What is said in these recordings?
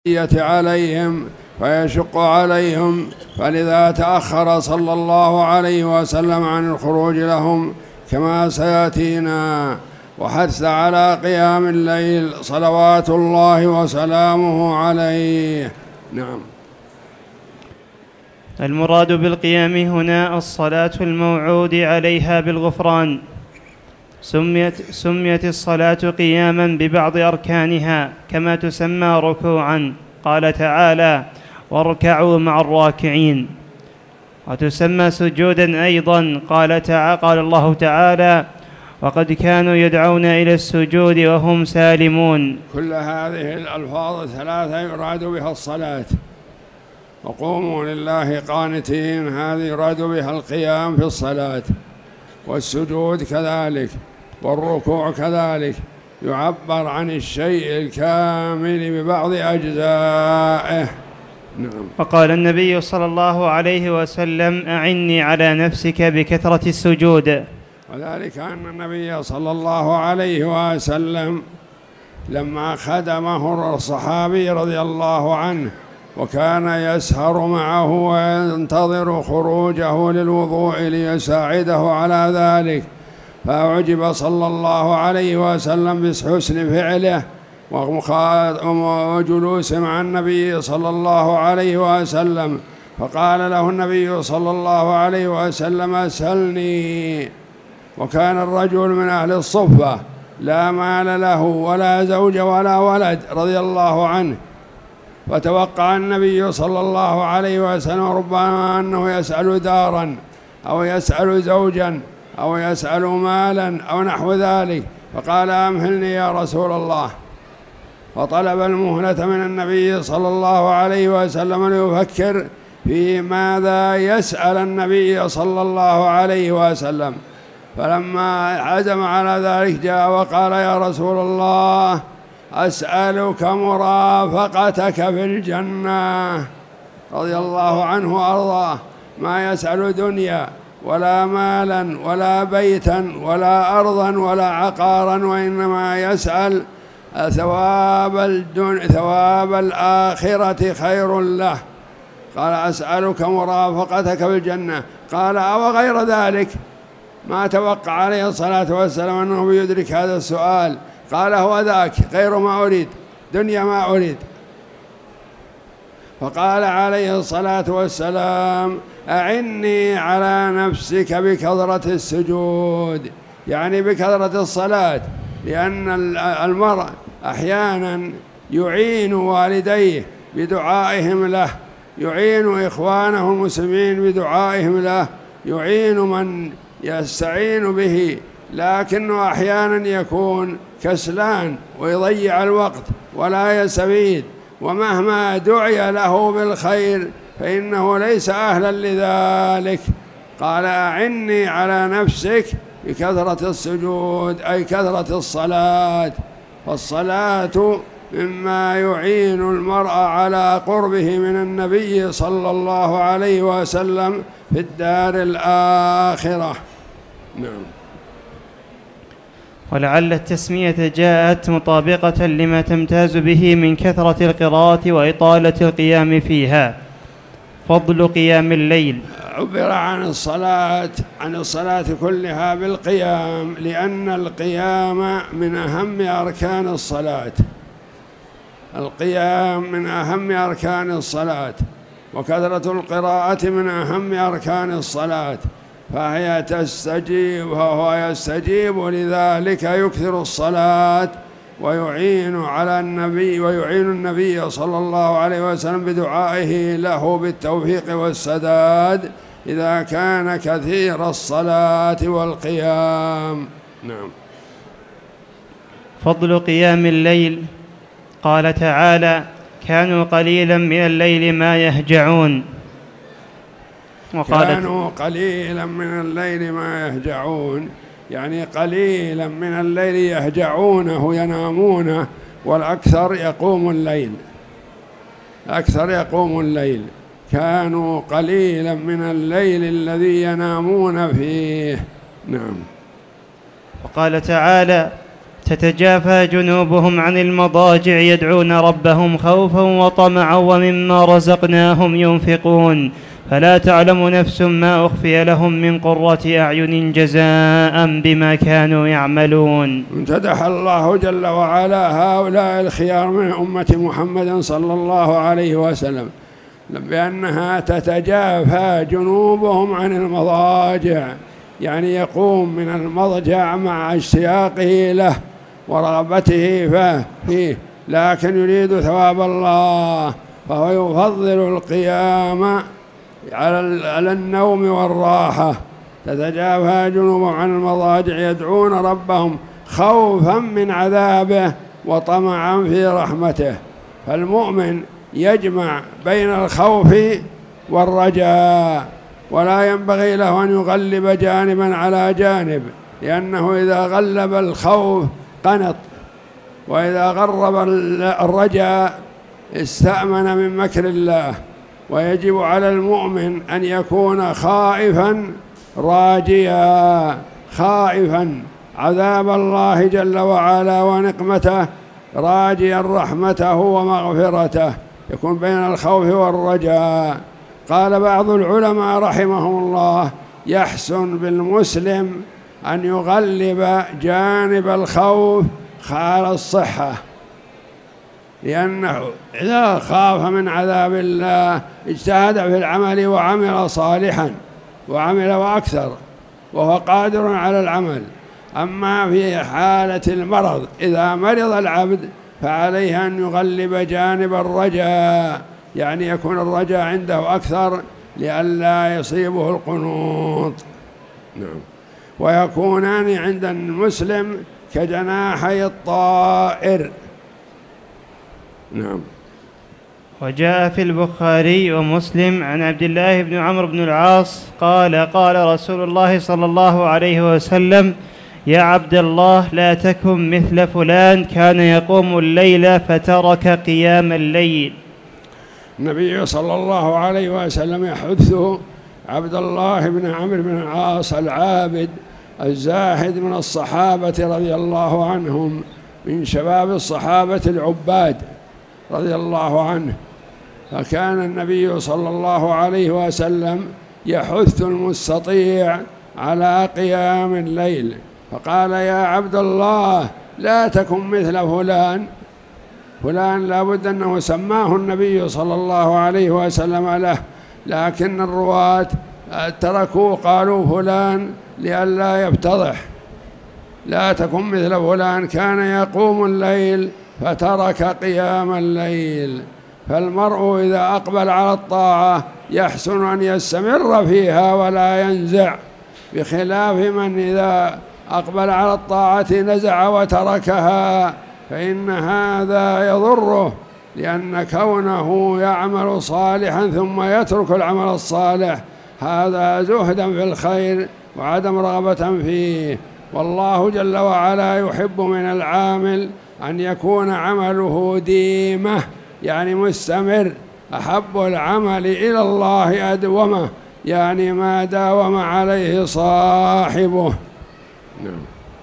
عليهم فيشق عليهم، فلذا تأخر صلى الله عليه وسلم عن الخروج لهم كما سيأتينا، وحث على قيام الليل صلوات الله وسلامه عليه. نعم. المراد بالقيام هنا الصلاة الموعود عليها بالغفران. سميت الصلاة قياما ببعض أركانها كما تسمى ركوعا، قال تعالى: واركعوا مع الراكعين. وتسمى سجودا أيضا، قال الله تعالى: وقد كانوا يدعون إلى السجود وهم سالمون. كل هذه الألفاظ الثلاثة يراد بها الصلاة. وقوموا لله قانتين، هذه يراد بها القيام في الصلاة، والسجود كذلك، والركوع كذلك، يعبر عن الشيء الكامل ببعض أجزائه. نعم. وقال النبي صلى الله عليه وسلم: أعني على نفسك بكثرة السجود. وذلك أن النبي صلى الله عليه وسلم لما خدمه الصحابي رضي الله عنه وكان يسهر معه وينتظر خروجه للوضوء ليساعده على ذلك، فأعجب صلى الله عليه وسلم بحسن فعله وجلوس مع النبي صلى الله عليه وسلم، فقال له النبي صلى الله عليه وسلم: اسألني. وكان الرجل من أهل الصفة لا مال له ولا زوج ولا ولد رضي الله عنه، فتوقع النبي صلى الله عليه وسلم ربما أنه يسأل دارا أو يسأل زوجا أو يسأل مالا أو نحو ذلك، فقال: أمهلني يا رسول الله. فطلب المهلة من النبي صلى الله عليه وسلم ليفكر في ماذا يسأل النبي صلى الله عليه وسلم، فلما عزم على ذلك جاء وقال: يا رسول الله، أسألك مرافقتك في الجنة. رضي الله عنه وأرضاه، ما يسأل دنيا ولا مالا ولا بيتا ولا أرضا ولا عقارا، وإنما يسأل ثواب الآخرة خير له. قال: أسألك مرافقتك في الجنة. قال: أو غير ذلك؟ ما توقع عليه الصلاة والسلام أنه يدرك هذا السؤال. قال: هو ذاك، غير ما أريد، دنيا ما أريد. فقال عليه الصلاة والسلام: أعني على نفسك بكثرة السجود، يعني بكثرة الصلاة، لأن المرء أحيانا يعين والديه بدعائهم له، يعين إخوانه المسلمين بدعائهم له، يعين من يستعين به، لكنه أحيانا يكون كسلان ويضيع الوقت ولا يستفيد، ومهما دعي له بالخير فإنه ليس أهلا لذلك. قال: أعني على نفسك بكثرة السجود، أي كثرة الصلاة. فالصلاة مما يعين المرء على قربه من النبي صلى الله عليه وسلم في الدار الآخرة. نعم. ولعل التسمية جاءت مطابقة لما تمتاز به من كثرة القراءة وإطالة القيام فيها. فضل قيام الليل. عبر عن الصلاة كلها بالقيام، لأن القيام من أهم أركان الصلاة. القيام من أهم أركان الصلاة، وكثرة القراءة من أهم أركان الصلاة، فهي تستجيب وهو يستجيب، لذلك يكثر الصلاة ويعين النبي صلى الله عليه وسلم بدعائه له بالتوفيق والسداد إذا كان كثير الصلاة والقيام. نعم. فضل قيام الليل. قال تعالى: كانوا قليلا من الليل ما يهجعون. كانوا قليلا من الليل ما يهجعون، يعني قليلا من الليل يهجعونه ينامونه، والأكثر يقوم الليل، أكثر يقوم الليل. كانوا قليلا من الليل الذي ينامون فيه. نعم. وقال تعالى: تتجافى جنوبهم عن المضاجع يدعون ربهم خوفا وطمعا ومما رزقناهم ينفقون فلا تعلم نفس ما أخفي لهم من قرة أعين جزاء بما كانوا يعملون. امتدح الله جل وعلا هؤلاء الخيار من أمة محمد صلى الله عليه وسلم بأنها تتجافى جنوبهم عن المضاجع، يعني يقوم من المضجع مع اشتياقه له ورغبته فيه، لكن يريد ثواب الله فهو يفضل القيام على النوم والراحة. تتجافى جنوبهم عن المضاجع يدعون ربهم خوفا من عذابه وطمعا في رحمته. فالمؤمن يجمع بين الخوف والرجاء، ولا ينبغي له أن يغلب جانبا على جانب، لأنه إذا غلب الخوف قنط، وإذا غرب الرجاء استأمن من مكر الله. ويجب على المؤمن أن يكون خائفا راجيا، خائفا عذاب الله جل وعلا ونقمته، راجيا رحمته ومغفرته، يكون بين الخوف والرجاء. قال بعض العلماء رحمهم الله: يحسن بالمسلم أن يغلب جانب الخوف على الصحة، لأنه إذا خاف من عذاب الله اجتهد في العمل وعمل صالحا وعمل وأكثر وهو قادر على العمل. أما في حالة المرض إذا مرض العبد فعليه أن يغلب جانب الرجاء، يعني يكون الرجاء عنده أكثر لئلا يصيبه القنوط. نعم. ويكونان عند المسلم كجناحي الطائر. نعم. وجاء في البخاري ومسلم عن عبد الله بن عمرو بن العاص قال: قال رسول الله صلى الله عليه وسلم: يا عبد الله لا تكن مثل فلان كان يقوم الليل فترك قيام الليل. النبي صلى الله عليه وسلم يحثه عبد الله بن عمرو بن العاص العابد الزاهد من الصحابة رضي الله عنهم، من شباب الصحابة العباد رضي الله عنه. فكان النبي صلى الله عليه وسلم يحث المستطيع على قيام الليل، فقال: يا عبد الله لا تكن مثل فلان. فلان لا بد أنه سماه النبي صلى الله عليه وسلم له، لكن الرواة تركوا قالوا فلان لئلا يفتضح. لا تكن مثل فلان كان يقوم الليل فترك قيام الليل. فالمرء إذا أقبل على الطاعة يحسن أن يستمر فيها ولا ينزع، بخلاف من إذا أقبل على الطاعة نزع وتركها، فإن هذا يضره، لأن كونه يعمل صالحا ثم يترك العمل الصالح هذا زهدا في الخير وعدم رغبة فيه. والله جل وعلا يحب من العامل أن يكون عمله ديمة، يعني مستمر. أحب العمل إلى الله أدومه، يعني ما داوم عليه صاحبه. نعم.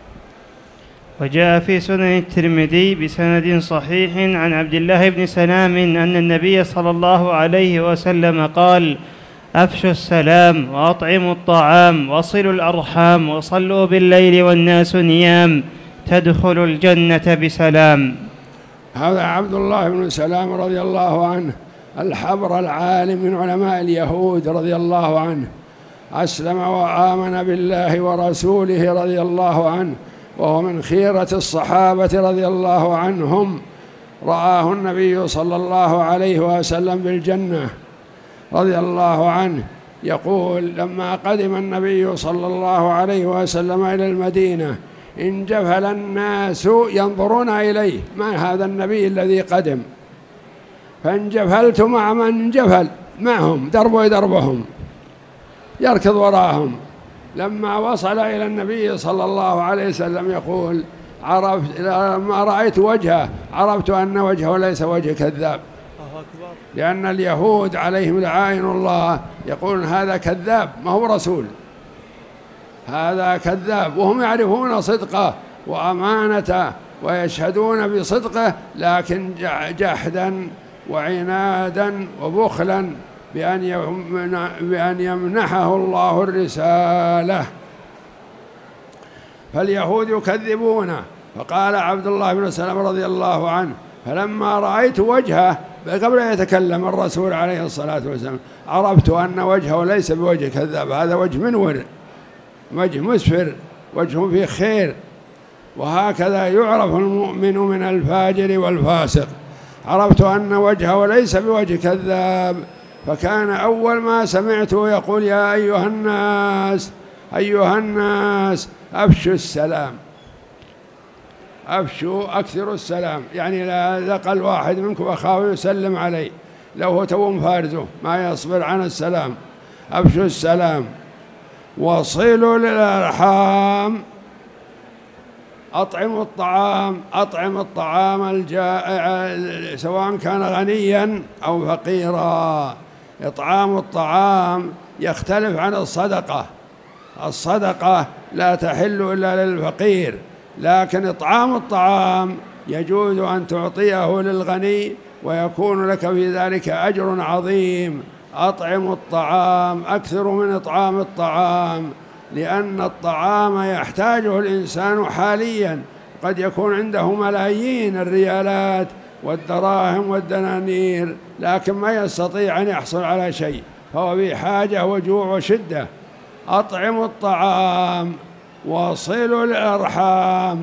وجاء في سنن الترمذي بسند صحيح عن عبد الله بن سلام أن النبي صلى الله عليه وسلم قال: أفشوا السلام وأطعموا الطعام وصلوا الأرحام وصلوا بالليل والناس نيام تدخلوا الجنة بسلام. هذا عبد الله بن سلام رضي الله عنه الحبر العالم من علماء اليهود رضي الله عنه، أسلم وآمن بالله ورسوله رضي الله عنه، وهو من خيرة الصحابة رضي الله عنهم. رآه النبي صلى الله عليه وسلم بالجنة رضي الله عنه، يقول: لما قدم النبي صلى الله عليه وسلم إلى المدينة انجفل الناس ينظرون إليه، ما هذا النبي الذي قدم؟ فانجفلت مع من انجفل معهم، دربوا دربهم، يركض وراهم. لما وصل إلى النبي صلى الله عليه وسلم يقول: لما رأيت وجهه عرفت أن وجهه ليس وجه كذاب، لأن اليهود عليهم لعائن الله يقولون هذا كذاب ما هو رسول، هذا كذاب، وهم يعرفون صدقه وأمانته ويشهدون بصدقه، لكن جحدا وعنادا وبخلا بأن يمنحه الله الرسالة. فاليهود يكذبونه. فقال عبد الله بن سلام رضي الله عنه: فلما رأيت وجهه قبل أن يتكلم الرسول عليه الصلاة والسلام عرفت أن وجهه ليس بوجه كذاب، هذا وجه منور، وجه مسفر، وجه فيه خير. وهكذا يعرف المؤمن من الفاجر والفاسق. عرفت أن وجهه ليس بوجه كذاب. فكان أول ما سمعته يقول: يا أيها الناس أفشوا السلام، أفشوا أكثروا السلام. يعني لا لقى الواحد منكم أخاه يسلم عليه لو هو تو مفارزه ما يصبر عن السلام. أفشوا السلام وصلوا للأرحام، أطعم الطعام الجائع سواء كان غنيا أو فقيرا. إطعام الطعام يختلف عن الصدقة. الصدقة لا تحل إلا للفقير، لكن إطعام الطعام يجوز أن تعطيه للغني ويكون لك في ذلك أجر عظيم. أطعم الطعام، أكثر من إطعام الطعام، لأن الطعام يحتاجه الإنسان حاليا، قد يكون عنده ملايين الريالات والدراهم والدنانير لكن ما يستطيع أن يحصل على شيء، فهو بحاجة وجوع وشدة. أطعموا الطعام وصلوا الأرحام.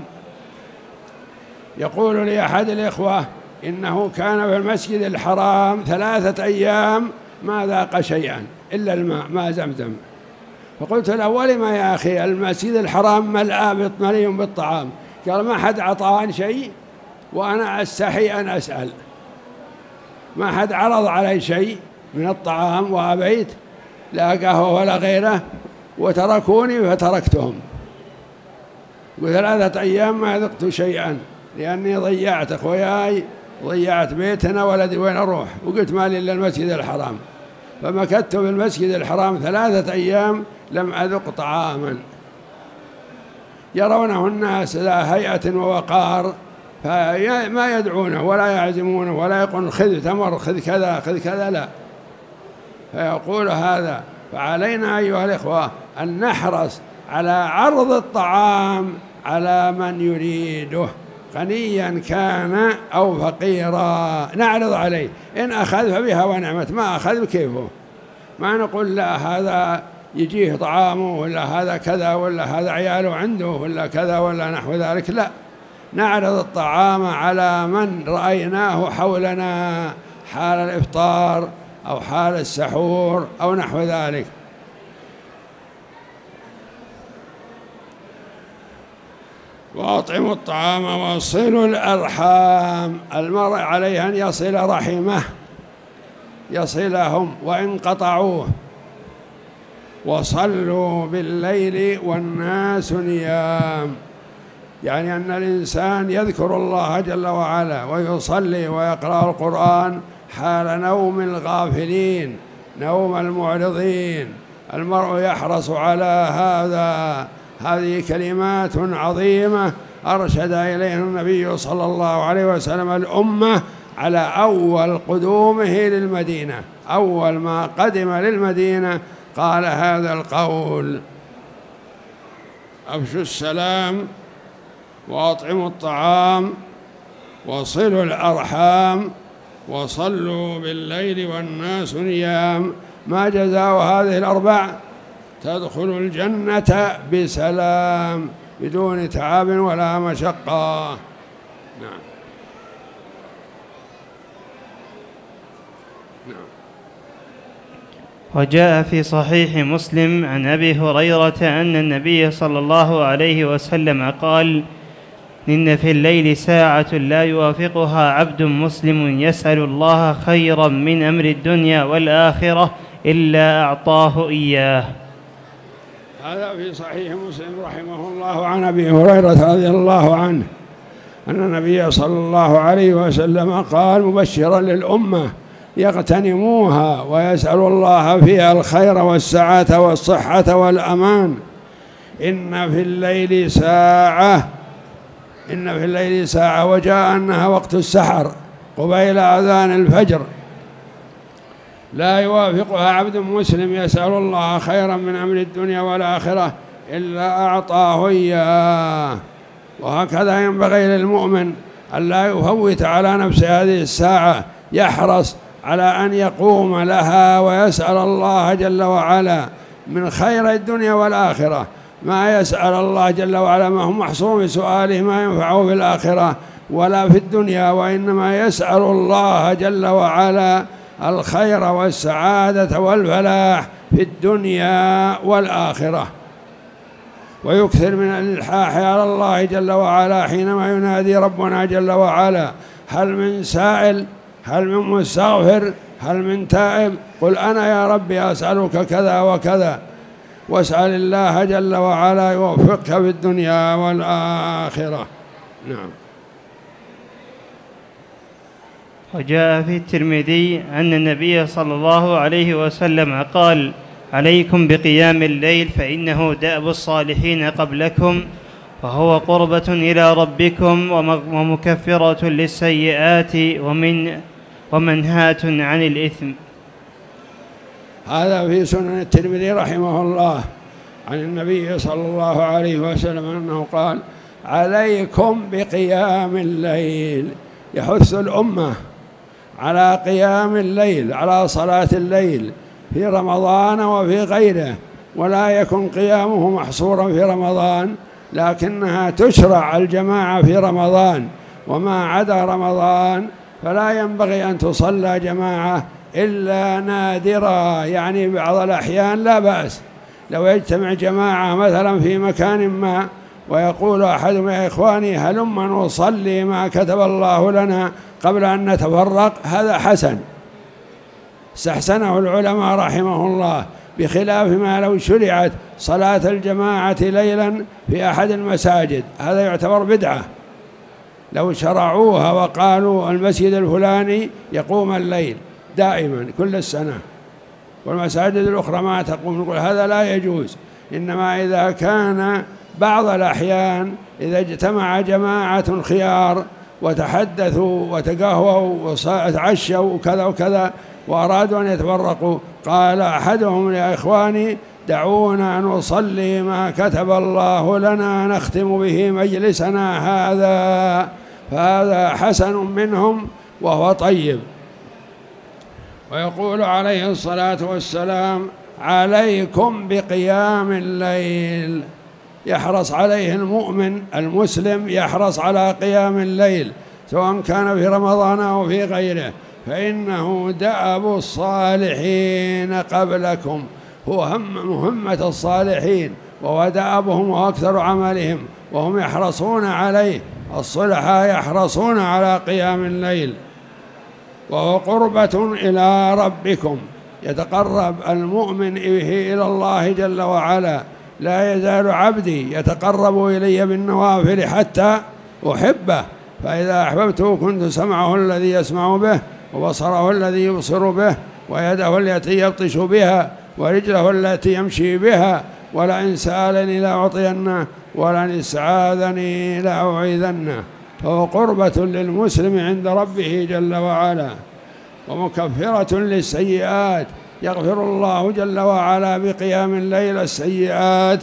يقول لي أحد الإخوة إنه كان في المسجد الحرام 3 أيام ما ذاق شيئا إلا الماء، ماء زمزم. فقلت له: ولما يا أخي المسجد الحرام مليء بالطعام؟ قال: ما حد عطاني شيء وأنا أستحي أن أسأل، ما حد عرض علي شيء من الطعام وأبيت، لا قهوة ولا غيره، وتركوني فتركتهم. و3 أيام ما ذقت شيئا لأني ضيعت أخوياي، ضيعت بيتنا، ولدي وين أروح؟ وقلت ما لي إلا المسجد الحرام. فمكثت في المسجد الحرام 3 أيام لم أذق طعاما. يرونه الناس ذا هيئة ووقار فما يدعونه ولا يعزمونه ولا يقولون: خذ تمر، خذ كذا، خذ كذا، لا. فيقول هذا. فعلينا أيها الإخوة أن نحرص على عرض الطعام على من يريده، غنيا كان أو فقيرا، نعرض عليه. إن أخذ فبها ونعمت، ما أخذ بكيفه. ما نقول: لا هذا يجيه طعامه، ولا هذا كذا، ولا هذا عياله عنده، ولا كذا، ولا نحو ذلك. لا، نعرض الطعام على من رأيناه حولنا حال الإفطار أو حال السحور أو نحو ذلك. وأطعموا الطعام وصلوا الأرحام. المرء عليه أن يصل رحمه، يصلهم وإن قطعوه. وصلوا بالليل والناس نيام، يعني أن الإنسان يذكر الله جل وعلا ويصلي ويقرأ القرآن حال نوم الغافلين، نوم المعرضين. المرء يحرص على هذا. هذه كلمات عظيمة أرشد إليها النبي صلى الله عليه وسلم الأمة على أول قدومه للمدينة. أول ما قدم للمدينة قال هذا القول: أفشوا السلام وأطعموا الطعام وصلوا الأرحام وصلوا بالليل والناس نيام. ما جزاء هذه الأربع؟ تدخل الجنة بسلام بدون تعب ولا مشقة. نعم. وجاء في صحيح مسلم عن أبي هريرة أن النبي صلى الله عليه وسلم قال: إن في الليل ساعة لا يوافقها عبد مسلم يسأل الله خيرا من أمر الدنيا والآخرة إلا أعطاه إياه. هذا في صحيح مسلم رحمه الله عن أبي هريرة رضي الله عنه أن النبي صلى الله عليه وسلم قال مبشرا للأمة يغتنموها ويسأل الله فيها الخير والسعة والصحة والأمان: إن في الليل ساعة إن في الليل ساعة وجاء أنها وقت السحر قبيل أذان الفجر لا يوافقها عبد مسلم يسأل الله خيرا من أمر الدنيا والآخرة إلا أعطاه إياه. وهكذا ينبغي للمؤمن أن لا يفوت على نفسه هذه الساعة، يحرص على أن يقوم لها ويسأل الله جل وعلا من خير الدنيا والآخرة، ما يسأل الله جل وعلا ما هو محصور بسؤاله ما ينفعه في الآخرة ولا في الدنيا، وإنما يسأل الله جل وعلا الخير والسعادة والفلاح في الدنيا والآخرة. ويكثر من الإلحاح على الله جل وعلا حينما ينادي ربنا جل وعلا هل من سائل، هل من مستغفر، هل من تائب، قل أنا يا ربي أسألك كذا وكذا، واسأل الله جل وعلا يوفقك في الدنيا والآخرة. نعم. وجاء في الترمذي أن النبي صلى الله عليه وسلم قال عليكم بقيام الليل فإنه دأب الصالحين قبلكم وهو قربة إلى ربكم ومكفرة للسيئات ومنهاة عن الإثم. هذا في سنن الترمذي رحمه الله عن النبي صلى الله عليه وسلم أنه قال عليكم بقيام الليل، يحث الأمة على قيام الليل، على صلاة الليل في رمضان وفي غيره، ولا يكن قيامه محصورا في رمضان، لكنها تشرع الجماعة في رمضان، وما عدا رمضان فلا ينبغي أن تصلى جماعة إلا نادرا، يعني بعض الأحيان لا بأس لو يجتمع جماعة مثلا في مكان ما ويقول أحدهم يا إخواني هلما نصلي ما كتب الله لنا قبل أن نتفرق، هذا حسن استحسنه العلماء رحمه الله، بخلاف ما لو شرعت صلاة الجماعة ليلا في أحد المساجد، هذا يعتبر بدعة. لو شرعوها وقالوا المسجد الفلاني يقوم الليل دائما كل السنة والمساجد الأخرى ما تقوم، نقول هذا لا يجوز. إنما إذا كان بعض الأحيان إذا اجتمع جماعة خيار وتحدثوا وتقهووا وتعشوا وكذا وكذا وأرادوا أن يتفرقوا، قال أحدهم يا إخواني دعونا نصلي ما كتب الله لنا نختم به مجلسنا هذا، فهذا حسن منهم وهو طيب. ويقول عليه الصلاة والسلام عليكم بقيام الليل، يحرص عليه المؤمن المسلم، يحرص على قيام الليل سواء كان في رمضان أو في غيره، فإنه دأب الصالحين قبلكم، هو مهمة الصالحين وهو دأبهم وأكثر عملهم، وهم يحرصون عليه، الصلحاء يحرصون على قيام الليل. وهو قربة إلى ربكم، يتقرب المؤمن به إلى الله جل وعلا، لا يزال عبدي يتقرب إلي بالنوافل حتى أحبه، فإذا أحببته كنت سمعه الذي يسمع به وبصره الذي يبصر به ويده التي يبطش بها ورجله التي يمشي بها، ولئن سألني لأعطينه ولئن استعاذني لأعيذنه. فهو قربة للمسلم عند ربه جل وعلا ومكفرة للسيئات، يغفر الله جل وعلا بقيام الليل السيئات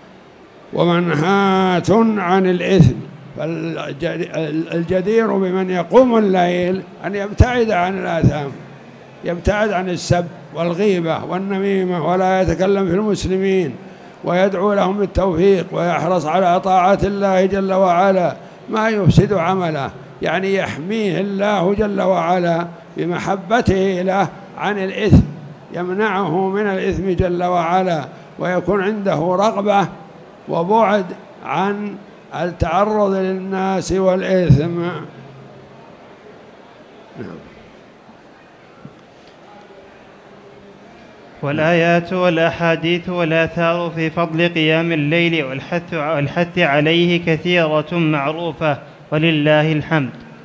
ومنهاة عن الإثم. فالجدير بمن يقوم الليل أن يبتعد عن الآثام، يبتعد عن السب والغيبة والنميمة، ولا يتكلم في المسلمين، ويدعو لهم بالتوفيق، ويحرص على طاعة الله جل وعلا ما يفسد عمله، يعني يحميه الله جل وعلا بمحبته له عن الإثم، يمنعه من الإثم جل وعلا، ويكون عنده رغبة وبعد عن التعرض للناس والإثم. نعم. والآيات والأحاديث والآثار في فضل قيام الليل والحث عليه كثيرة معروفة ولله الحمد.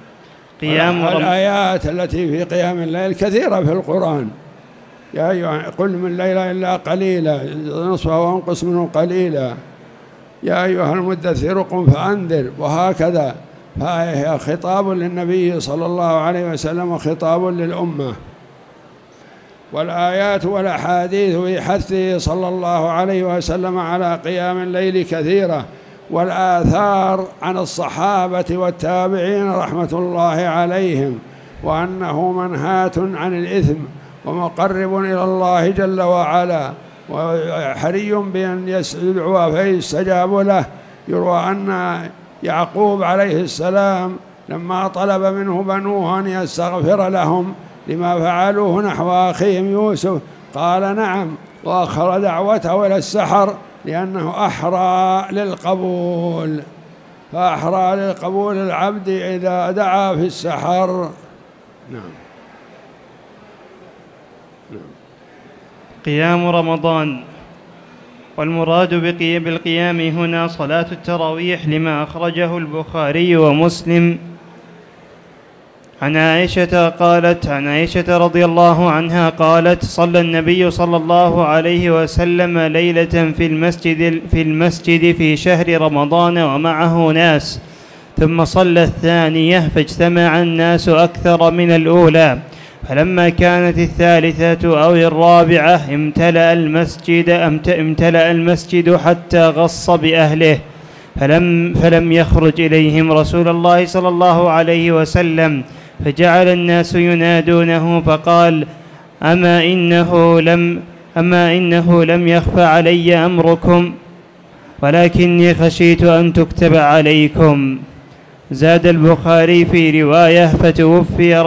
الآيات التي في قيام الليل كثيرة في القرآن، يا أيها قل من الليل إلا قليلا نصفه وانقص منه قليلا، يا أيها المدثر قم فأنذر، وهكذا. فهي خطاب للنبي صلى الله عليه وسلم وخطاب للأمة. والآيات والأحاديث في حثه صلى الله عليه وسلم على قيام الليل كثيرة، والآثار عن الصحابة والتابعين رحمة الله عليهم، وأنه منهاة عن الإثم ومقرب إلى الله جل وعلا، وحري بأن يدعو فيستجاب له. يروى أن يعقوب عليه السلام لما طلب منه بنوه أن يستغفر لهم لما فعلوه نحو أخيهم يوسف قال نعم، وأخر دعوته إلى السحر لأنه أحرى للقبول، فأحرى للقبول العبد إذا دعا في السحر. نعم. قيام رمضان. والمراد بالقيام هنا صلاة التراويح، لما أخرجه البخاري ومسلم عن عائشة رضي الله عنها قالت: صلى النبي صلى الله عليه وسلم ليلة في المسجد في شهر رمضان ومعه ناس، ثم صلى الثانية فاجتمع الناس أكثر من الأولى، فلما كانت الثالثة أو الرابعة امتلأ المسجد حتى غص بأهله، فلم يخرج إليهم رسول الله صلى الله عليه وسلم، فجعل الناس ينادونه، فقال: أما إنه لم يخف علي أمركم، ولكني خشيت أن تكتب عليكم. زاد البخاري في رواية: فتوفي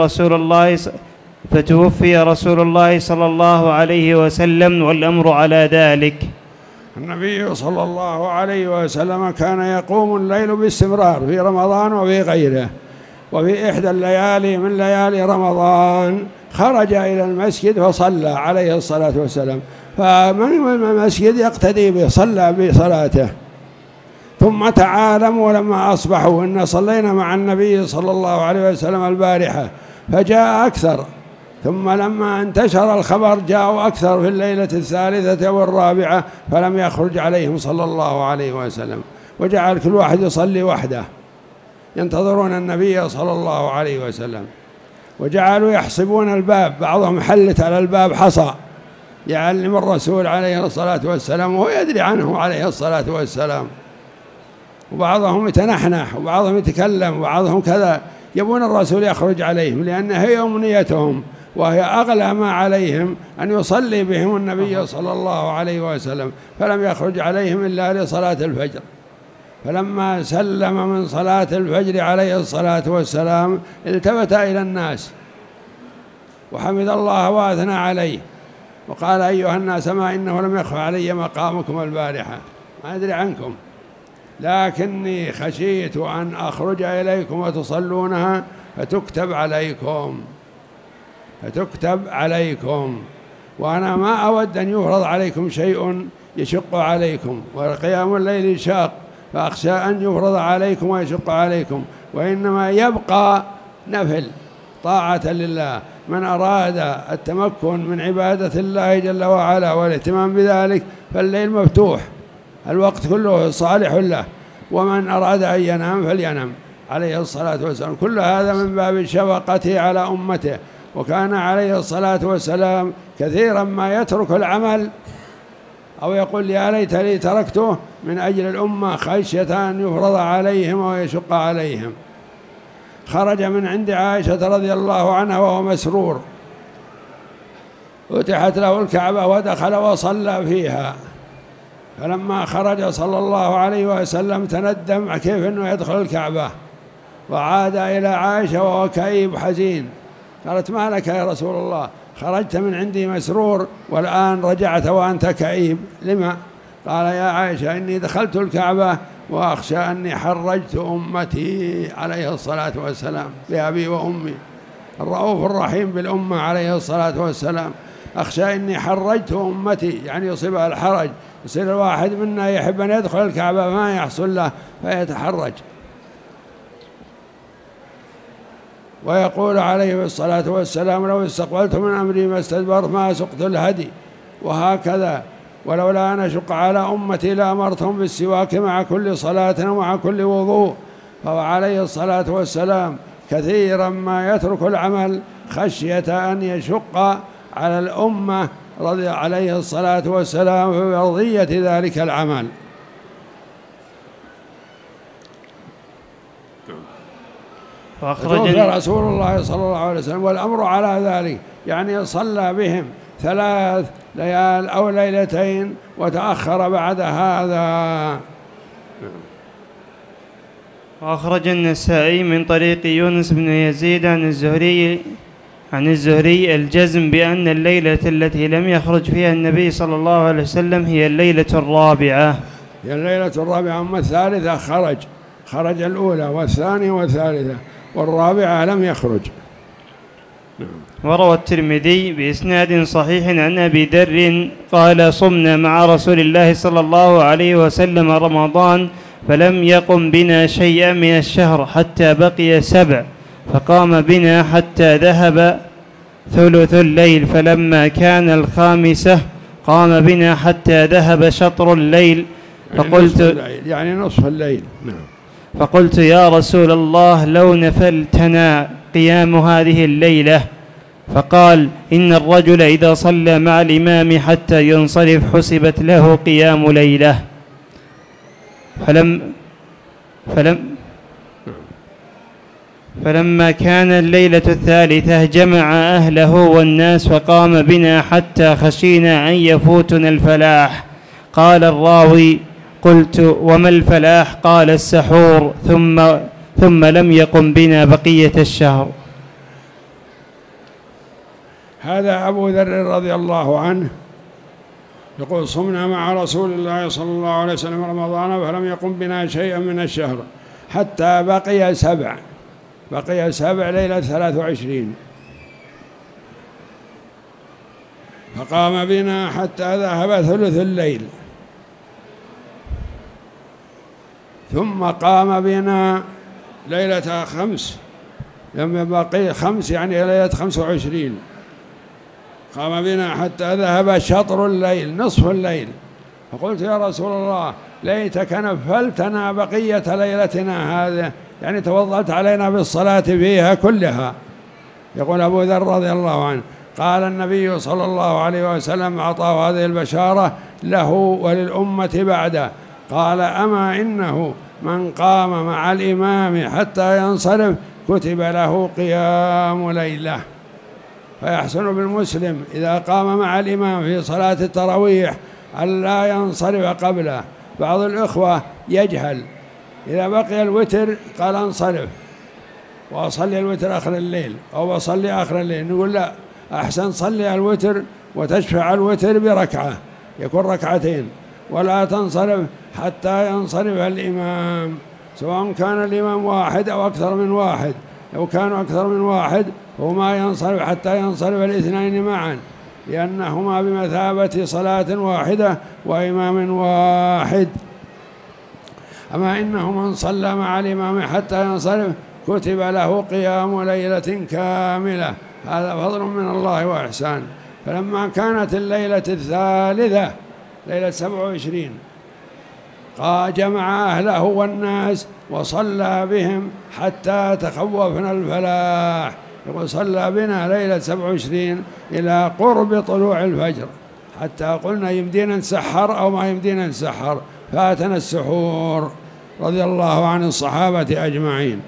رسول الله صلى الله عليه وسلم والأمر على ذلك. النبي صلى الله عليه وسلم كان يقوم الليل باستمرار في رمضان وفي غيره. وفي إحدى الليالي من ليالي رمضان خرج إلى المسجد فصلى عليه الصلاة والسلام، فمن المسجد يقتدي به، صلى بصلاته. ثم تعالموا لما أصبحوا إن صلينا مع النبي صلى الله عليه وسلم البارحة، فجاء أكثر. ثم لما انتشر الخبر جاءوا أكثر في الليلة الثالثة والرابعة، فلم يخرج عليهم صلى الله عليه وسلم، وجعل كل واحد يصلي وحده ينتظرون النبي صلى الله عليه وسلم. وجعلوا يحصبون الباب، بعضهم حلت على الباب حصى يعلم الرسول عليه الصلاة والسلام وهو يدري عنه عليه الصلاة والسلام، وبعضهم يتنحنح وبعضهم يتكلم وبعضهم كذا، يبون الرسول يخرج عليهم، لأن هي أمنيتهم وهي أغلى ما عليهم أن يصلي بهم النبي صلى الله عليه وسلم، فلم يخرج عليهم إلا لصلاة الفجر. فلما سلم من صلاة الفجر عليه الصلاة والسلام التفت إلى الناس وحمد الله وأثنى عليه وقال: أيها الناس، ما إنه لم يخف علي مقامكم البارحة، ما أدري عنكم، لكني خشيت أن أخرج إليكم وتصلونها فتكتب عليكم، وأنا ما أود أن يفرض عليكم شيء يشق عليكم، وقيام الليل شاق، فأخشى أن يفرض عليكم ويشق عليكم، وإنما يبقى نفل طاعة لله. من أراد التمكن من عبادة الله جل وعلا والاهتمام بذلك فالليل مفتوح، الوقت كله صالح له، ومن أراد أن ينام فلينم عليه الصلاة والسلام. كل هذا من باب شفقته على أمته، وكان عليه الصلاة والسلام كثيرا ما يترك العمل أو يقول: يا ليت لي تركته من أجل الأمة خشية أن يفرض عليهم ويشق عليهم. خرج من عند عائشة رضي الله عنها وهو مسرور، فتحت له الكعبة ودخل وصلى فيها، فلما خرج صلى الله عليه وسلم تندم كيف أنه يدخل الكعبة، وعاد إلى عائشة وهو كئيب حزين. قالت: ما لك يا رسول الله؟ خرجت من عندي مسرور والآن رجعت وأنت كئيب، لما؟ قال: يا عائشة، إني دخلت الكعبة وأخشى أني حرجت أمتي عليه الصلاة والسلام بأبي وأمي، الرؤوف الرحيم بالأمة عليه الصلاة والسلام. أخشى إني حرجت أمتي، يعني يصيبها الحرج، يصير الواحد منا يحب أن يدخل الكعبة ما يحصل له فيتحرج. ويقول عليه الصلاة والسلام: لو استقبلت من أمري ما استدبرت ما سقت الهدي، وهكذا. ولولا أن أشق على أمتي لأمرتهم بالسواك مع كل صلاة ومع كل وضوء. فهو عليه الصلاة والسلام كثيرا ما يترك العمل خشية أن يشق على الأمة رضي عليه الصلاة والسلام بفرضية ذلك العمل. توفي رسول الله صلى الله عليه وسلم والأمر على ذلك، يعني صلى بهم 3 ليال أو ليلتين وتأخر بعد هذا. وأخرج النسائي من طريق يونس بن يزيد عن الزهري الجزم بأن الليلة التي لم يخرج فيها النبي صلى الله عليه وسلم هي الليلة الرابعة. هي الليلة الرابعة، أما الثالثة خرج الأولى والثانية والثالثة، والرابعة لم يخرج. وروى الترمذي بإسناد صحيح عن أبي ذر قال: صمنا مع رسول الله صلى الله عليه وسلم رمضان فلم يقم بنا شيئا من الشهر حتى بقي 7، فقام بنا حتى ذهب ثلث الليل، فلما كان 5 قام بنا حتى ذهب شطر الليل، يعني نصف الليل. فقلت: يا رسول الله لو نفلتنا قيام هذه الليلة. فقال: إن الرجل إذا صلى مع الإمام حتى ينصرف حسبت له قيام ليلة. فلما كان الليلة الثالثة جمع أهله والناس فقام بنا حتى خشينا أن يفوتنا الفلاح. قال الراوي: قلت: وما الفلاح؟ قال: السحور. ثم لم يقم بنا بقية الشهر. هذا أبو ذر رضي الله عنه يقول: صمنا مع رسول الله صلى الله عليه وسلم رمضان فلم يقم بنا شيئا من الشهر حتى بقي 7 ليلة 23، فقام بنا حتى ذهب ثلث الليل، ثم قام بنا ليلة 5، لما بقي 5 يعني ليلة 25، قام بنا حتى ذهب شطر الليل نصف الليل. فقلت: يا رسول الله ليتك نفلتنا بقية ليلتنا هذه، يعني توضأت علينا بالصلاة فيها كلها. يقول أبو ذر رضي الله عنه: قال النبي صلى الله عليه وسلم أعطاه هذه البشارة له وللأمة بعده، قال: أما إنه من قام مع الإمام حتى ينصرف كتب له قيام ليلة. فيحسن بالمسلم إذا قام مع الإمام في صلاة التراويح ألا ينصرف قبله. بعض الإخوة يجهل، إذا بقي الوتر قال انصرف وأصلي الوتر آخر الليل أو أصلي آخر الليل. نقول لا، أحسن صلي الوتر وتشفع الوتر بركعة، يكون 2 ركعتين، ولا تنصرف حتى ينصرف الإمام، سواء كان الإمام 1 أو أكثر من 1. لو كانوا أكثر من 1 هو ما ينصرف حتى ينصرف 2 معا، لأنهما بمثابة صلاة واحدة وإمام واحد. أما إنه من صلى مع الإمام حتى ينصرف كتب له قيام ليلة كاملة. هذا فضل من الله وإحسان. فلما كانت الليلة الثالثة ليلة 27 جمع أهله والناس وصلى بهم حتى تخوفنا الفلاح. يقول: صلى بنا ليلة 27 إلى قرب طلوع الفجر، حتى قلنا يمدينا نسحر أو ما يمدينا نسحر، فاتنا السحور، رضي الله عن الصحابة أجمعين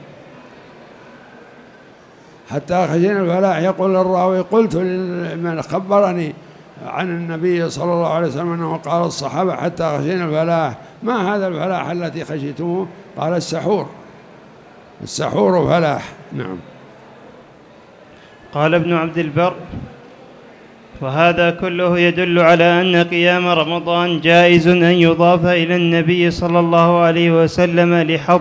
حتى خشينا الفلاح. يقول الراوي: قلت لمن خبرني عن النبي صلى الله عليه وسلم أنه قال الصحابة حتى خشينا الفلاح، ما هذا الفلاح التي خشيتموه؟ قال: السحور فلاح. نعم. قال ابن عبد البر: وهذا كله يدل على أن قيام رمضان جائز أن يضاف إلى النبي صلى الله عليه وسلم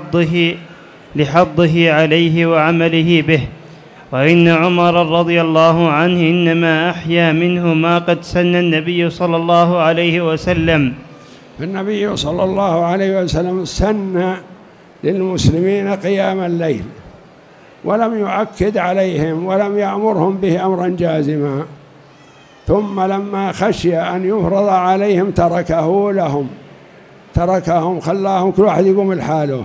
لحضه عليه وعمله به. وإن عمر رضي الله عنه إنما أحيا منه ما قد سن النبي صلى الله عليه وسلم. النبي صلى الله عليه وسلم سن للمسلمين قيام الليل، ولم يؤكد عليهم ولم يأمرهم به أمرا جازما، ثم لما خشي أن يفرض عليهم تركهم خلاهم كل واحد يقوم لحاله.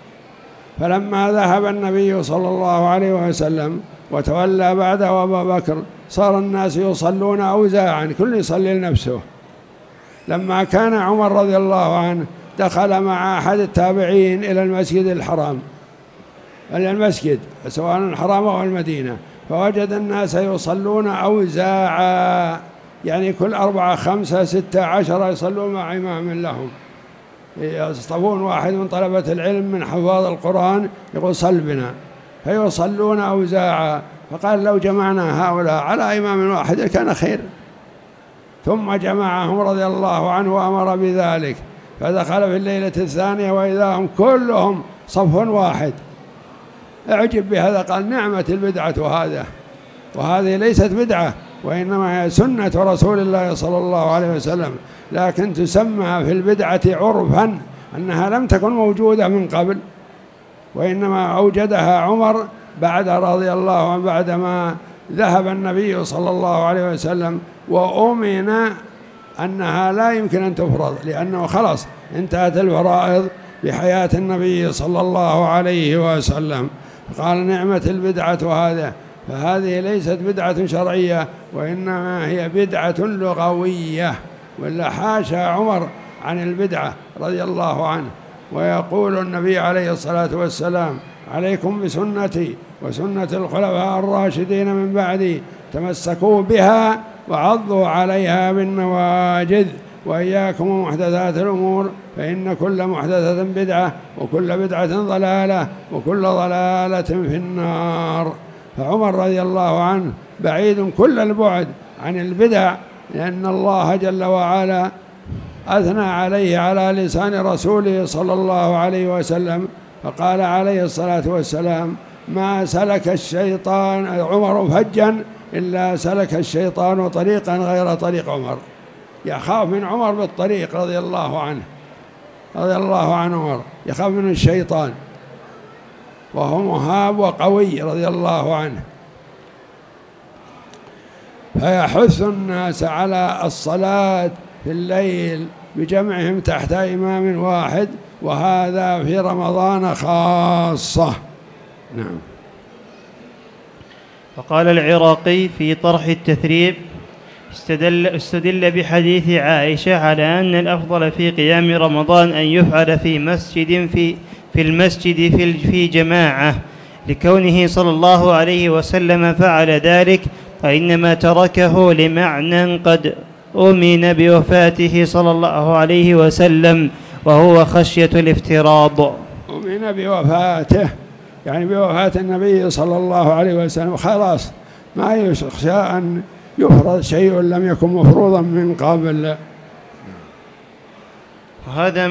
فلما ذهب النبي صلى الله عليه وسلم وتولى بعده أبا بكر صار الناس يصلون أوزاعا، كل يصلي لنفسه. لما كان عمر رضي الله عنه دخل مع أحد التابعين إلى المسجد الحرام، إلى المسجد سواء الحرام أو المدينة، فوجد الناس يصلون أوزاعا، يعني كل 4 5 6 10 يصلون مع إمام لهم، يصطفون واحد من طلبة العلم من حفاظ القرآن يقول صل بنا، فيصلون أوزاعا. فقال لو جمعنا هؤلاء على إمام واحد كان خير. ثم جمعهم رضي الله عنه وأمر بذلك، فدخل في الليلة الثانية وإذا هم كلهم صف واحد. اعجب بهذا، قال نعمة البدعة هذا، وهذه ليست بدعة وإنما هي سنة رسول الله صلى الله عليه وسلم، لكن تسمى في البدعة عرفا أنها لم تكن موجودة من قبل، وإنما أوجدها عمر بعد رضي الله عنه، بعدما ذهب النبي صلى الله عليه وسلم وأمن أنها لا يمكن أن تفرض، لأنه خلاص انتهت الفرائض بحياة النبي صلى الله عليه وسلم. قال نعمة البدعة هذا، فهذه ليست بدعة شرعية وإنما هي بدعة لغوية، ولا حاشا عمر عن البدعة رضي الله عنه. ويقول النبي عليه الصلاة والسلام عليكم بسنتي وسنة الخلفاء الراشدين من بعدي، تمسكوا بها وعضوا عليها بالنواجذ، وإياكم ومحدثات الأمور فإن كل محدثة بدعة وكل بدعة ضلالة وكل ضلالة في النار. فعمر رضي الله عنه بعيد كل البعد عن البدع، لأن الله جل وعلا أثنى عليه على لسان رسوله صلى الله عليه وسلم، فقال عليه الصلاة والسلام ما سلك الشيطان عمر فجا إلا سلك الشيطان طريقا غير طريق عمر. يخاف من عمر بالطريق رضي الله عنه، رضي الله عن عمر، يخاف من الشيطان، وهو مهاب وقوي رضي الله عنه. فيحث الناس على الصلاة في الليل بجمعهم تحت إمام واحد، وهذا في رمضان خاصة. نعم. وقال العراقي في طرح التثريب استدل بحديث عائشة على أن الأفضل في قيام رمضان أن يفعل في المسجد في جماعة، لكونه صلى الله عليه وسلم فعل ذلك، وإنما تركه لمعنى قد أمن بوفاته صلى الله عليه وسلم، وهو خشية الافتراض. أمن بوفاته يعني بوفاة النبي صلى الله عليه وسلم، خلاص ما يخشى أن يفرض شيء لم يكن مفروضا من قبل. وهذا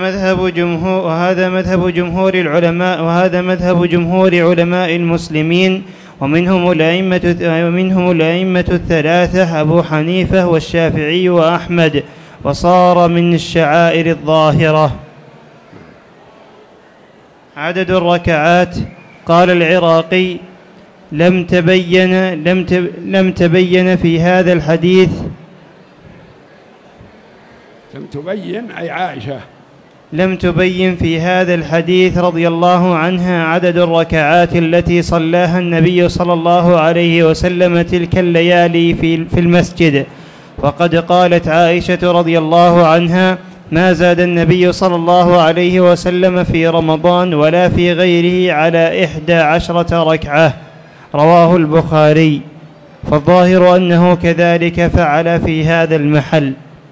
مذهب جمهور علماء المسلمين، ومنهم الأئمة الثلاثة أبو حنيفة والشافعي وأحمد، وصار من الشعائر الظاهرة. عدد الركعات، قال العراقي لم تبين في هذا الحديث، أي عائشة لم تبين في هذا الحديث رضي الله عنها عدد الركعات التي صلاها النبي صلى الله عليه وسلم تلك الليالي في المسجد. وقد قالت عائشة رضي الله عنها ما زاد النبي صلى الله عليه وسلم في رمضان ولا في غيره على 11 ركعة، رواه البخاري، فالظاهر أنه كذلك فعل في هذا المحل.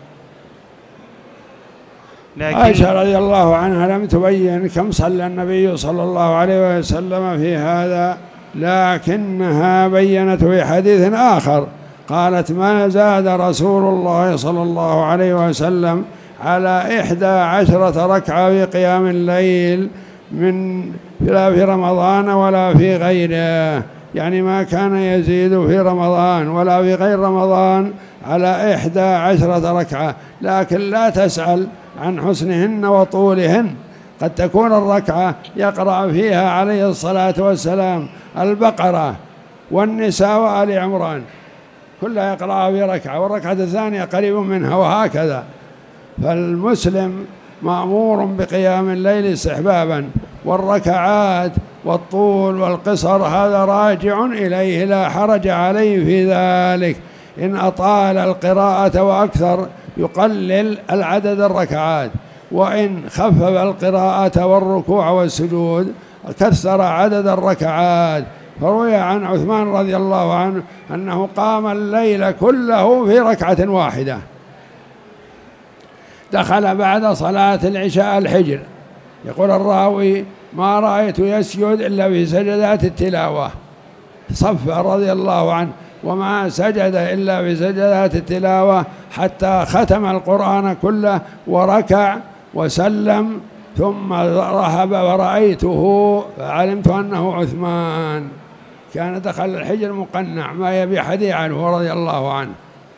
عائشة رضي الله عنها لم تبين كم صلى النبي صلى الله عليه وسلم في هذا، لكنها بينت في حديث آخر، قالت ما زاد رسول الله صلى الله عليه وسلم على 11 ركعة في قيام الليل لا في رمضان ولا في غيره، يعني ما كان يزيد في رمضان ولا في غير رمضان على 11 ركعة. لكن لا تسأل عن حسنهن وطولهن، قد تكون الركعة يقرأ فيها عليه الصلاة والسلام البقرة والنساء وآل عمران، كلها يقرأها في ركعة، والركعة الثانية قريب منها، وهكذا. فالمسلم مأمور بقيام الليل استحبابا، والركعات والطول والقصر هذا راجع إليه، لا حرج عليه في ذلك. إن أطال القراءة وأكثر يقلل العدد الركعات، وإن خفف القراءة والركوع والسجود كثر عدد الركعات. فروي عن عثمان رضي الله عنه أنه قام الليل كله في ركعة واحدة. دخل بعد صلاة العشاء الحجر، يقول الراوي: ما رأيت يسجد إلا في سجدات التلاوة. صف رضي الله عنه وما سجد إلا في سجدات التلاوة حتى ختم القرآن كله وركع وسلم، ثم رهب ورأيته فعلمت أنه عثمان. كان دخل الحجر مقنع ما يبي حد عنه رضي الله عنه.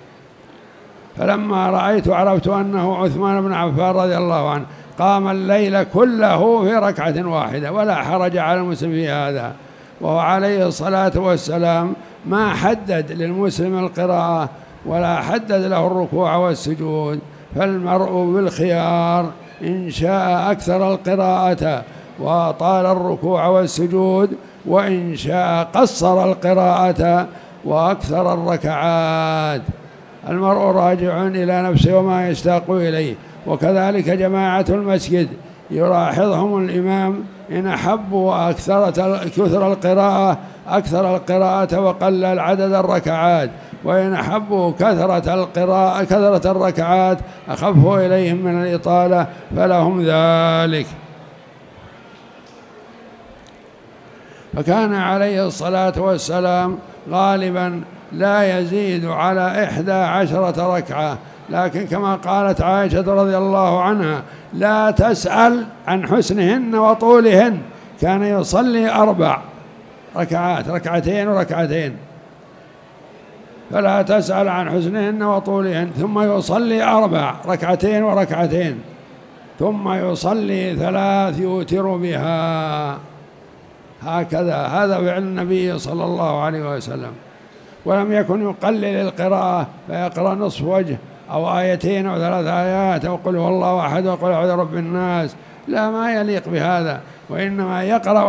فلما رأيت عرفت أنه عثمان بن عفان رضي الله عنه. قام الليل كله في ركعة واحدة، ولا حرج على المسلم في هذا. وهو عليه الصلاة والسلام ما حدد للمسلم القراءة ولا حدد له الركوع والسجود، فالمرء بالخيار إن شاء أكثر القراءة وطال الركوع والسجود، وإن شاء قصر القراءة وأكثر الركعات. المرء راجع إلى نفسه وما يشتاق إليه. وكذلك جماعة المسجد يلاحظهم الإمام إن أحبوا كثر القراءة وقلل عدد الركعات، وإن أحبوا كثرة الركعات أخفوا إليهم من الإطالة فلهم ذلك. فكان عليه الصلاة والسلام غالبا لا يزيد على 11 ركعة، لكن كما قالت عائشة رضي الله عنها: لا تسأل عن حسنهن وطولهن، كان يصلي 4 ركعات، ركعتين وركعتين، فلا تسأل عن حسنهن وطولهن، ثم يصلي 4 ركعتين وركعتين، ثم يصلي 3 يوتر بها. هكذا هذا فعل النبي صلى الله عليه وسلم. ولم يكن يقلل القراءة فيقرأ نصف وجه أو آيتين أو 3 آيات أو قل هو الله أحد وقل أعوذ برب الناس، لا، ما يليق بهذا، وإنما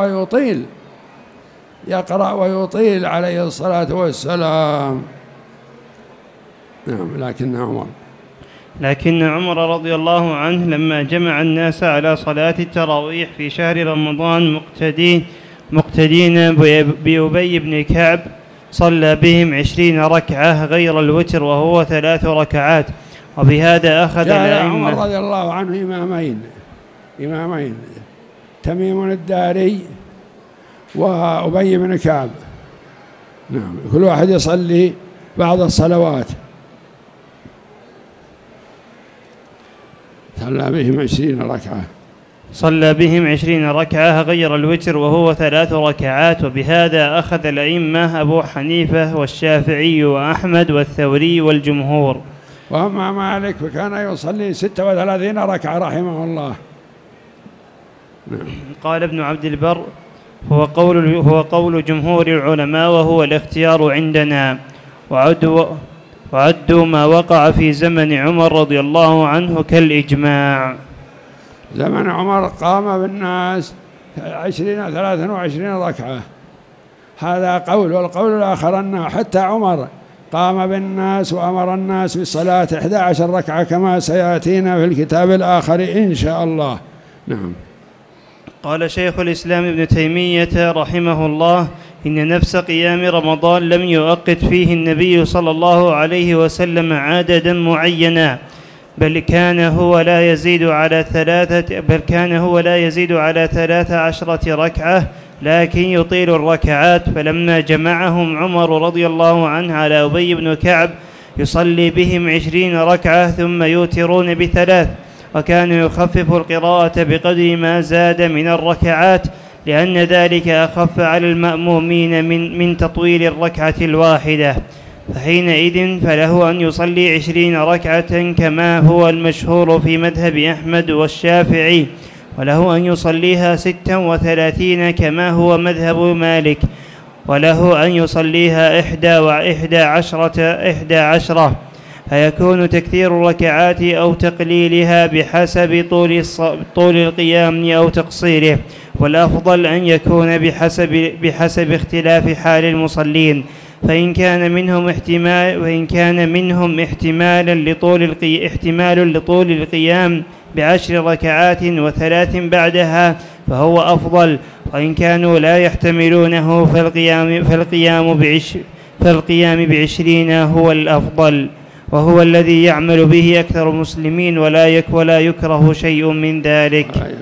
يقرأ ويطيل عليه الصلاة والسلام. نعم. لكن عمر رضي الله عنه لما جمع الناس على صلاة التراويح في شهر رمضان مقتدين بأبي بن كعب صلى بهم 20 ركعة غير الوتر وهو 3 ركعات، وبهذا أخذ الأئمة. عمر رضي الله عنه إمامين تميم الداري وأبي بن كعب، نعم، كل واحد يصلي بعض الصلوات، صلى بهم 20 ركعة غير الوتر وهو 3 ركعات، وبهذا أخذ الأئمة أبو حنيفة والشافعي وأحمد والثوري والجمهور. وأما مالك فكان يصلي 36 ركعة رحمه الله. قال ابن عبد البر: هو قول جمهور العلماء وهو الاختيار عندنا، وعدوا ما وقع في زمن عمر رضي الله عنه كالإجماع. زمن عمر قام بالناس 23 ركعة، هذا قول. والقول الآخر أنه حتى عمر قام بالناس وأمر الناس بالصلاة 11 ركعة كما سيأتينا في الكتاب الآخر إن شاء الله. نعم. قال شيخ الإسلام ابن تيمية رحمه الله: إن نفس قيام رمضان لم يؤقت فيه النبي صلى الله عليه وسلم عددا معينا، بل كان هو لا يزيد على 13 ركعة، لكن يطيل الركعات. فلما جمعهم عمر رضي الله عنه على أبي بن كعب يصلي بهم 20 ركعة ثم يوترون ب3، وكان يخفف القراءة بقدر ما زاد من الركعات، لأن ذلك أخف على المأمومين من تطويل الركعة الواحدة، فحينئذ فله أن يصلي 20 ركعة كما هو المشهور في مذهب أحمد والشافعي، وله أن يصليها 36 كما هو مذهب مالك، وله أن يصليها 11 فيكون تكثير الركعات أو تقليلها بحسب طول القيام أو تقصيره، والأفضل أن يكون بحسب اختلاف حال المصلين. فإن كان منهم احتمال لطول القيام ب10 ركعات و3 بعدها فهو أفضل، وإن كانوا لا يحتملونه فالقيام ب20 هو الأفضل، وهو الذي يعمل به أكثر المسلمين، ولا يكره شيء من ذلك.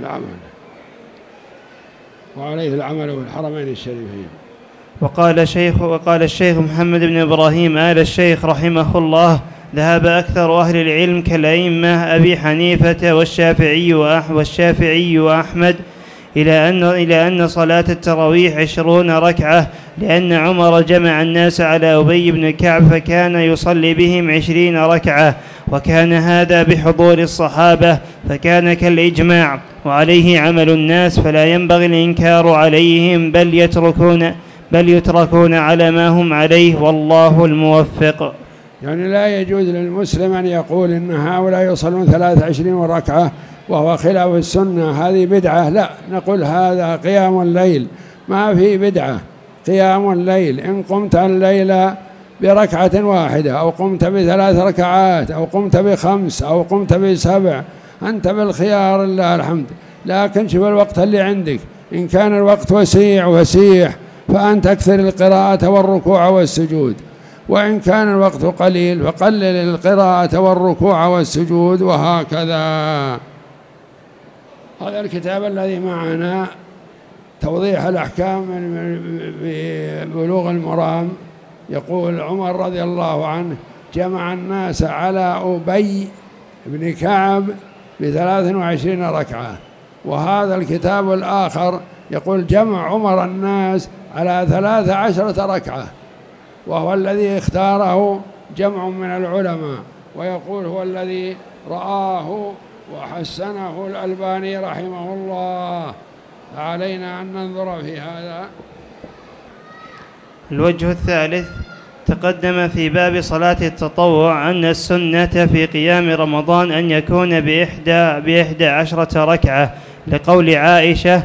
وعليه العمل في الحرمين الشريفين. وقال الشيخ محمد بن إبراهيم آل الشيخ رحمه الله: ذهب أكثر أهل العلم كالأئمة أبي حنيفة والشافعي وأحمد إلى أن صلاة التراويح 20 ركعة، لأن عمر جمع الناس على أبي بن كعب فكان يصلي بهم 20 ركعة، وكان هذا بحضور الصحابة فكان كالإجماع، وعليه عمل الناس، فلا ينبغي الإنكار عليهم بل يتركون على ما هم عليه، والله الموفق. يعني لا يجوز للمسلم أن يقول إن هؤلاء يصلون 23 ركعة وهو خلاف السنة، هذه بدعة. لا، نقول هذا قيام الليل، ما في بدعة. قيام الليل إن قمت الليل بركعة واحدة أو قمت ب3 ركعات أو قمت ب5 أو قمت ب7، أنت بالخيار لله الحمد. لكن شوف الوقت اللي عندك، إن كان الوقت وسيع فأنت أكثر القراءة والركوع والسجود، وإن كان الوقت قليل فقلل القراءة والركوع والسجود، وهكذا. هذا الكتاب الذي معنا توضيح الأحكام ببلوغ المرام، يقول عمر رضي الله عنه جمع الناس على أبي بن كعب ب23 ركعة. وهذا الكتاب الآخر يقول جمع عمر الناس على 13 ركعة، وهو الذي اختاره جمع من العلماء، ويقول هو الذي رآه وحسنه الألباني رحمه الله. علينا أن ننظر في هذا. الوجه الثالث: تقدم في باب صلاة التطوع أن السنة في قيام رمضان أن يكون ب11 ركعة، لقول عائشة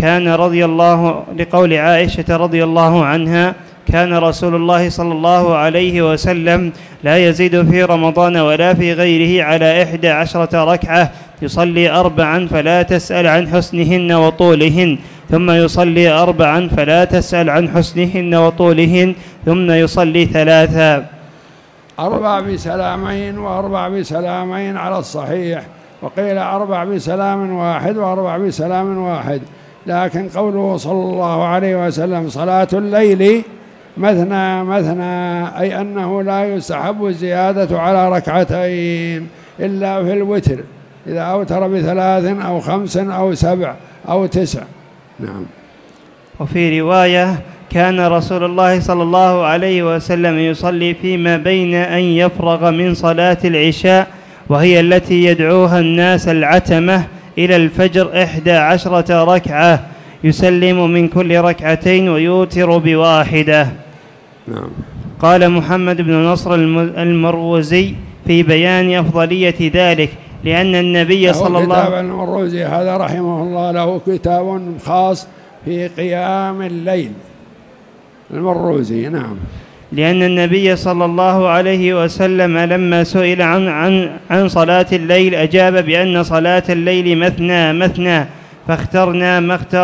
رضي الله عنها: كان رسول الله صلى الله عليه وسلم لا يزيد في رمضان ولا في غيره على 11 ركعة، يصلي 4 فلا تسأل عن حسنهن وطولهن، ثم يصلي 4 فلا تسأل عن حسنهن وطولهن، ثم يصلي 3. 4 بسلامين و4 بسلامين على الصحيح، وقيل 4 بسلام واحد و4 بسلام واحد. لكن قوله صلى الله عليه وسلم صلاة الليل مثنى مثنى، أي أنه لا يستحب الزيادة على ركعتين إلا في الوتر، إذا أوتر ب3 أو 5 أو 7 أو 9. نعم. وفي رواية: كان رسول الله صلى الله عليه وسلم يصلي فيما بين أن يفرغ من صلاة العشاء، وهي التي يدعوها الناس العتمة، إلى الفجر 11 ركعة، يسلم من كل ركعتين ويوتر ب1. نعم. قال محمد بن نصر المروزي في بيان أفضلية ذلك: لأن النبي صلى الله عليه وسلم، المروزي هذا رحمه الله له كتاب خاص في قيام الليل، المروزي. نعم. لأن النبي صلى الله عليه وسلم لما سئل عن صلاة الليل أجاب بأن صلاة الليل مثنى مثنى، فاخترنا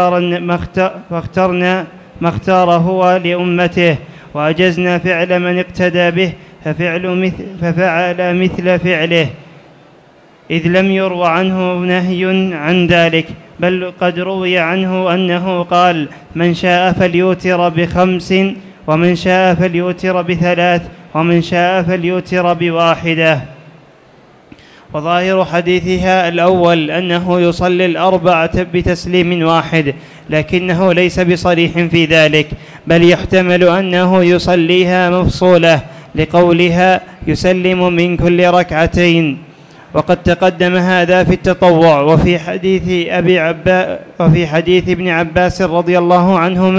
ما اختار هو لأمته، وأجزنا فعل من اقتدى به ففعل مثل فعله، إذ لم يروى عنه نهي عن ذلك، بل قد روي عنه أنه قال: من شاء فليوتر ب5، ومن شاء فليوتر ب3، ومن شاء فليوتر ب1. وظاهر حديثها الأول أنه يصلي 4 بتسليم واحد، لكنه ليس بصريح في ذلك، بل يحتمل أنه يصليها مفصولة، لقولها يسلم من كل ركعتين. وقد تقدم هذا في التطوع. وفي حديث ابن عباس رضي الله عنهما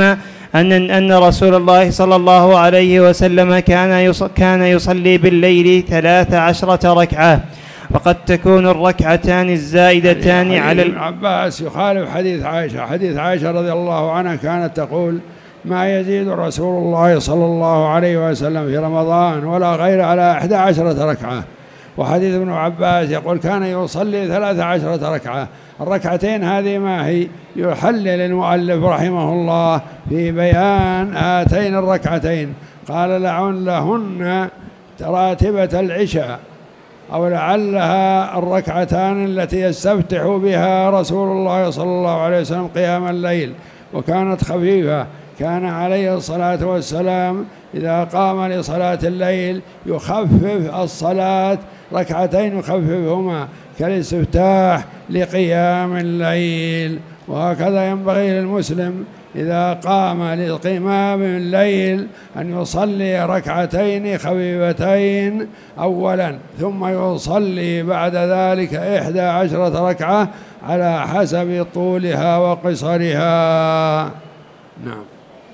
أن رسول الله صلى الله عليه وسلم كان يصلي بالليل 13 ركعة، وقد تكون الركعتان الزائدتان على ابن عباس يخالف حديث عائشة. حديث عائشة رضي الله عنها كانت تقول: ما يزيد رسول الله صلى الله عليه وسلم في رمضان ولا غير على 11 ركعة. وحديث ابن عباس يقول: كان يصلي 13 ركعة. الركعتين هذه ما هي؟ يحلل المؤلف رحمه الله في بيان هاتين الركعتين، قال: لهن راتبة العشاء، أو لعلها الركعتان التي يستفتح بها رسول الله صلى الله عليه وسلم قيام الليل، وكانت خفيفة. كان عليه الصلاة والسلام إذا قام لصلاة الليل يخفف الصلاة ركعتين، يخففهما كالاستفتاح لقيام الليل. وهكذا ينبغي للمسلم إذا قام لقيام الليل أن يصلي ركعتين خفيفتين أولا، ثم يصلي بعد ذلك 11 ركعة على حسب طولها وقصرها. نعم.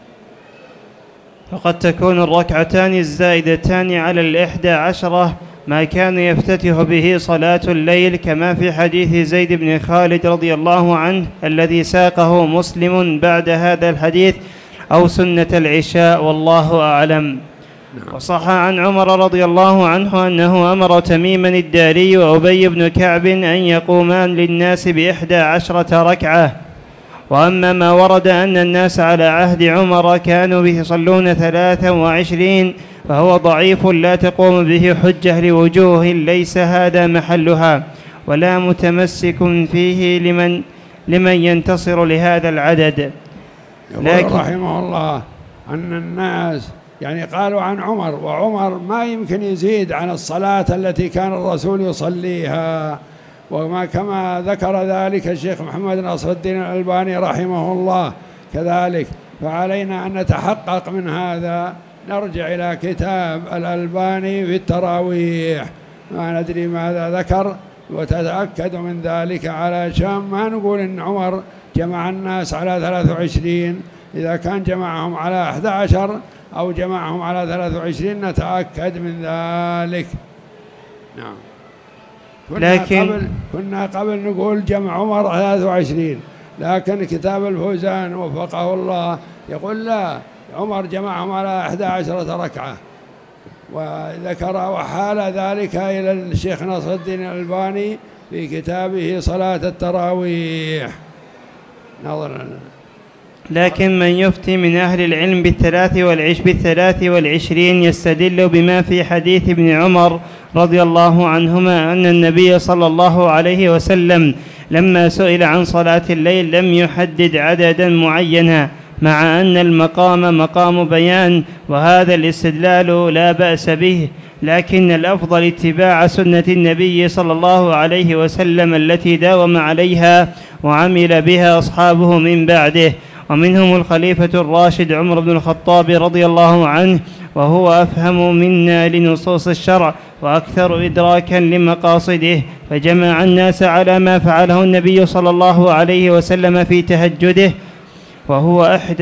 فقد تكون الركعتان الزائدتان على 11 ما كان يفتتح به صلاة الليل، كما في حديث زيد بن خالد رضي الله عنه الذي ساقه مسلم بعد هذا الحديث، أو سنة العشاء، والله أعلم. وصح عن عمر رضي الله عنه أنه أمر تميما الداري وأبي بن كعب أن يقومان للناس ب11 ركعة. وأما ما ورد أن الناس على عهد عمر كانوا يصلون 23 فهو ضعيف لا تقوم به حجة لوجوه ليس هذا محلها، ولا متمسك فيه لمن ينتصر لهذا العدد. لكن رحمه الله أن الناس يعني قالوا عن عمر، وعمر ما يمكن يزيد عن الصلاة التي كان الرسول يصليها، كما ذكر ذلك الشيخ محمد ناصر الدين الألباني رحمه الله كذلك. فعلينا أن نتحقق من هذا، نرجع إلى كتاب الألباني في التراويح، ما ندري ماذا ذكر، وتتأكد من ذلك علشان ما نقول إن عمر جمع الناس على 23. إذا كان جمعهم على 11 أو جمعهم على 23 نتأكد من ذلك. نعم. كنا قبل نقول جمع عمر 23، لكن كتاب الفوزان وفقه الله يقول لا، عمر جمعهم على 11 ركعة، وذكر وحال ذلك إلى الشيخ ناصر الدين الألباني في كتابه صلاة التراويح. نظرا. لكن من يفتي من أهل العلم ب23 يستدل بما في حديث ابن عمر رضي الله عنهما أن النبي صلى الله عليه وسلم لما سئل عن صلاة الليل لم يحدد عددا معينا، مع أن المقام مقام بيان، وهذا الاستدلال لا بأس به، لكن الأفضل اتباع سنة النبي صلى الله عليه وسلم التي داوم عليها وعمل بها أصحابه من بعده، ومنهم الخليفة الراشد عمر بن الخطاب رضي الله عنه، وهو أفهم منا لنصوص الشرع وأكثر إدراكا لمقاصده، فجمع الناس على ما فعله النبي صلى الله عليه وسلم في تهجده، وهو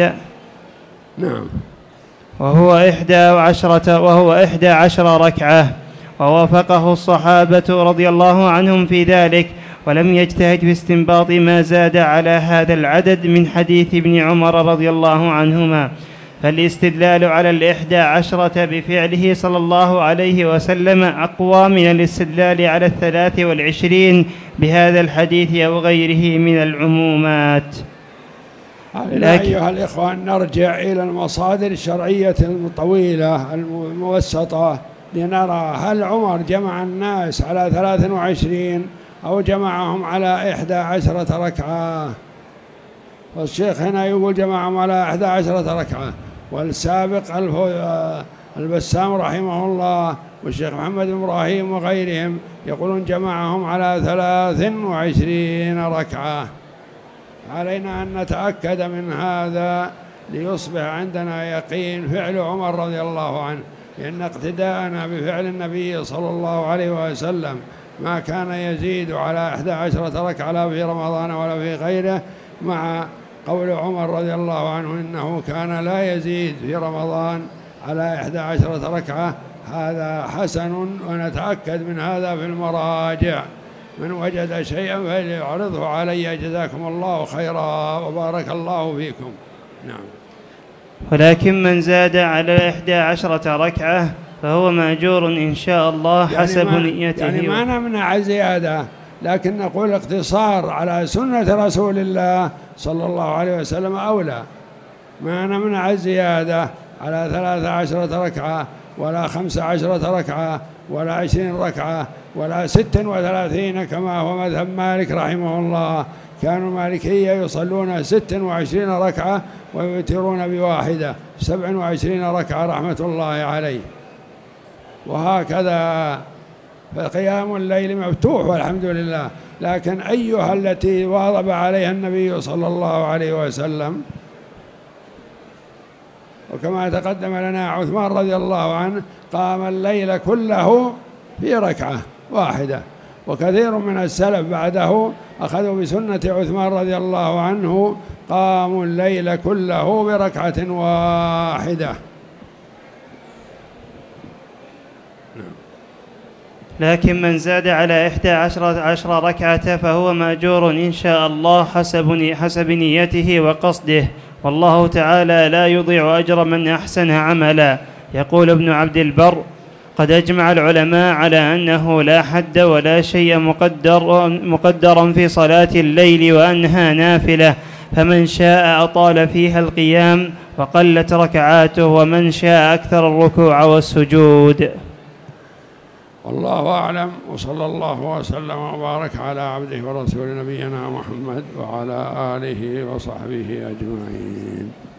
11 ركعة، ووافقه الصحابة رضي الله عنهم في ذلك، ولم يجتهد في استنباط ما زاد على هذا العدد من حديث ابن عمر رضي الله عنهما. فالاستدلال على 11 بفعله صلى الله عليه وسلم أقوى من الاستدلال على 23 بهذا الحديث أو غيره من العمومات. أيها الإخوان، نرجع إلى المصادر الشرعية الطويلة الموسطة لنرى هل عمر جمع الناس على 23 أو جمعهم على 11 ركعة. والشيخ هنا يقول جمعهم على 11 ركعة، والسابق البسام رحمه الله والشيخ محمد بن إبراهيم وغيرهم يقولون جمعهم على 23 ركعة. علينا أن نتأكد من هذا ليصبح عندنا يقين فعل عمر رضي الله عنه، لأن اقتداءنا بفعل النبي صلى الله عليه وسلم ما كان يزيد على 11 ركعة لا في رمضان ولا في غيره، مع قول عمر رضي الله عنه إنه كان لا يزيد في رمضان على 11 ركعة، هذا حسن، ونتأكد من هذا في المراجع. من وجد شيئا فليعرضه علي، جزاكم الله خيرا وبارك الله فيكم. نعم. ولكن من زاد على 11 ركعة فهو مأجور إن شاء الله حسب نيته. يعني ما نمنع الزيادة، لكن نقول اقتصار على سنة رسول الله صلى الله عليه وسلم أولى. ما نمنع الزيادة على 13 ركعة ولا 15 ركعة ولا 20 ركعة ولا 36 كما هو مذهب مالك رحمه الله. كانوا المالكية يصلون 26 ركعة ويوترون بواحدة، 27 ركعة رحمة الله عليه. وهكذا فقيام الليل مفتوح والحمد لله، لكن أيها التي واظب عليها النبي صلى الله عليه وسلم، وكما تقدم لنا عثمان رضي الله عنه قام الليل كله في ركعة واحدة، وكثير من السلف بعده أخذوا بسنة عثمان رضي الله عنه، قاموا الليل كله بركعة واحدة. لكن من زاد على 11 ركعة فهو مأجور إن شاء الله حسب نيته وقصده، والله تعالى لا يضيع أجر من أحسن عملا. يقول ابن عبد البر: قد أجمع العلماء على أنه لا حد ولا شيء مقدرا في صلاة الليل وأنها نافلة، فمن شاء أطال فيها القيام وقلت ركعاته، ومن شاء أكثر الركوع والسجود. والله أعلم، وصلى الله وسلم وبارك على عبده ورسول نبينا محمد وعلى آله وصحبه أجمعين.